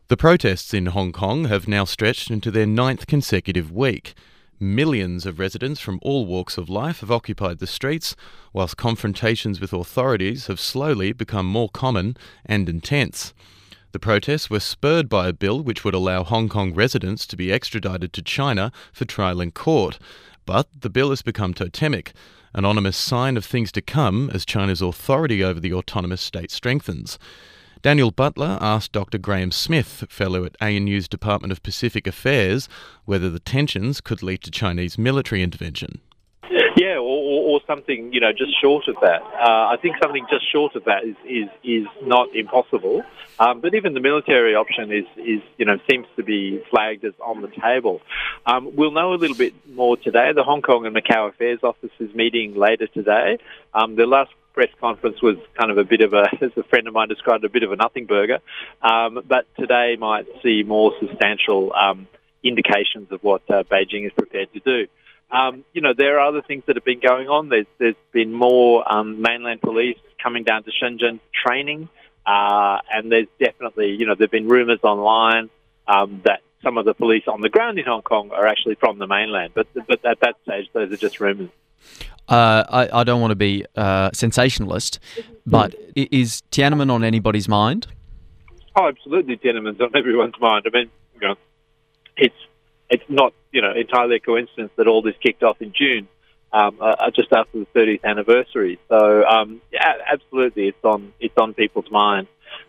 The protests in Hong Kong have now stretched into their ninth consecutive week. Millions of residents from all walks of life have occupied the streets, whilst confrontations with authorities have slowly become more common and intense. The protests were spurred by a bill which would allow Hong Kong residents to be extradited to China for trial in court. But the bill has become totemic, an ominous sign of things to come as China's authority over the autonomous state strengthens. Daniel Butler asked Dr. Graham Smith, fellow at ANU's Department of Pacific Affairs, whether the tensions could lead to Chinese military intervention. Yeah, or something, just short of that. I think something just short of that is not impossible. But even the military option seems to be flagged as on the table. We'll know a little bit more today. The Hong Kong and Macau Affairs Office is meeting later today. The last press conference was kind of a bit of as a friend of mine described, a bit of a nothing burger. But today might see more substantial indications of what Beijing is prepared to do. There are other things that have been going on. There's been more mainland police coming down to Shenzhen training, and there's definitely, there have been rumours online that some of the police on the ground in Hong Kong are actually from the mainland. But at that stage, those are just rumours. I don't want to be sensationalist, but is Tiananmen on anybody's mind? Oh, absolutely, Tiananmen's on everyone's mind. I mean, it's not, entirely a coincidence that all this kicked off in June, just after the 30th anniversary. So, absolutely, it's on people's minds.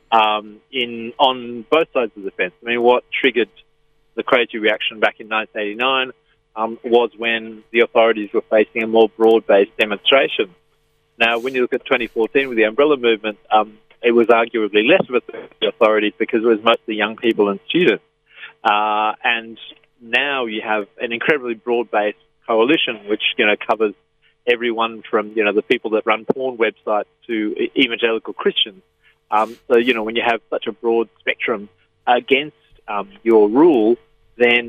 On both sides of the fence. I mean, what triggered the crazy reaction back in 1989 was when the authorities were facing a more broad-based demonstration. Now, when you look at 2014 with the Umbrella Movement, it was arguably less of a threat to the authorities because it was mostly young people and students. And now you have an incredibly broad-based coalition which, covers everyone from, the people that run porn websites to evangelical Christians. So, when you have such a broad spectrum against your rule, then,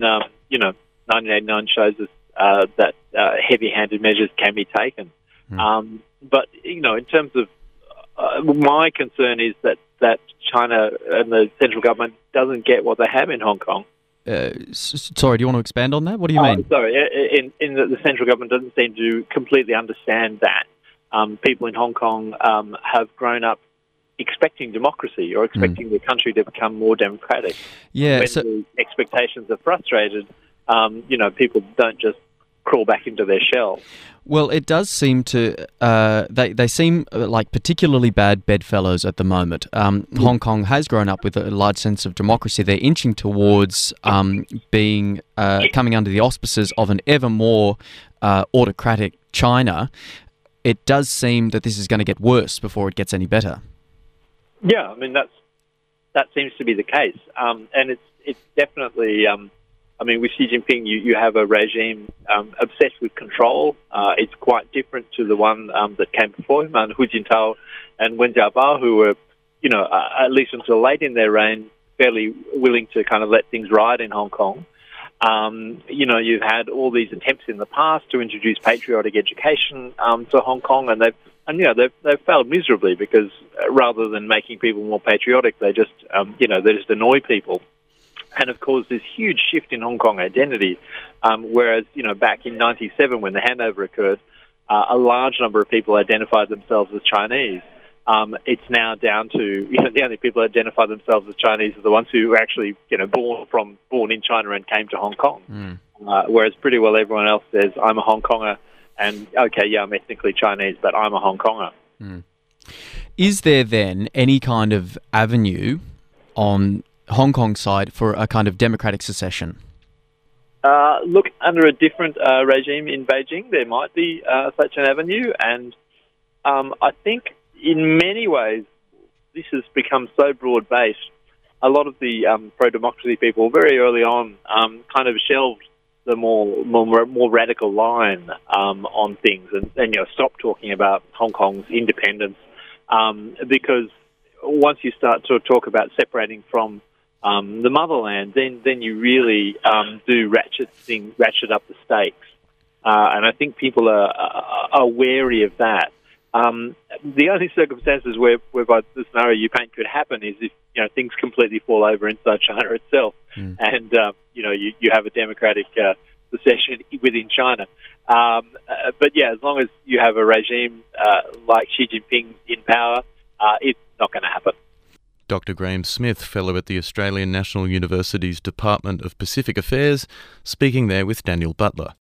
1989 shows us that heavy-handed measures can be taken. But, in terms of my concern is that China and the central government doesn't get what they have in Hong Kong. Sorry, do you want to expand on that? What do you mean? Sorry, in the central government doesn't seem to completely understand that. People in Hong Kong have grown up expecting democracy or expecting the country to become more democratic. Yeah, when the expectations are frustrated, people don't just crawl back into their shell. Well, it does seem to, they seem like particularly bad bedfellows at the moment. Hong Kong has grown up with a large sense of democracy. They're inching towards being coming under the auspices of an ever more autocratic China. It does seem that this is going to get worse before it gets any better. Yeah, I mean, that seems to be the case. And it's definitely... with Xi Jinping, you have a regime obsessed with control. It's quite different to the one that came before him, and Hu Jintao and Wen Jiabao, who were, at least until late in their reign, fairly willing to kind of let things ride in Hong Kong. You've had all these attempts in the past to introduce patriotic education to Hong Kong, and they've failed miserably because rather than making people more patriotic, they just annoy people. And, of course, this huge shift in Hong Kong identity, whereas, back in 1997 when the handover occurred, a large number of people identified themselves as Chinese. It's now down to, the only people who identify themselves as Chinese are the ones who were actually, born in China and came to Hong Kong. Whereas pretty well everyone else says, I'm a Hong Konger, and, okay, yeah, I'm ethnically Chinese, but I'm a Hong Konger. Is there then any kind of avenue on Hong Kong side for a kind of democratic secession? Look, under a different regime in Beijing, there might be such an avenue, and I think in many ways this has become so broad-based. A lot of the pro-democracy people very early on kind of shelved the more radical line on things and stopped talking about Hong Kong's independence because once you start to talk about separating from the motherland, then you really do ratchet up the stakes, and I think people are wary of that. The only circumstances whereby the scenario you paint could happen is if things completely fall over inside China itself, and you have a democratic secession within China. But yeah, as long as you have a regime like Xi Jinping in power, it's not going to happen. Dr. Graham Smith, Fellow at the Australian National University's Department of Pacific Affairs, speaking there with Daniel Butler.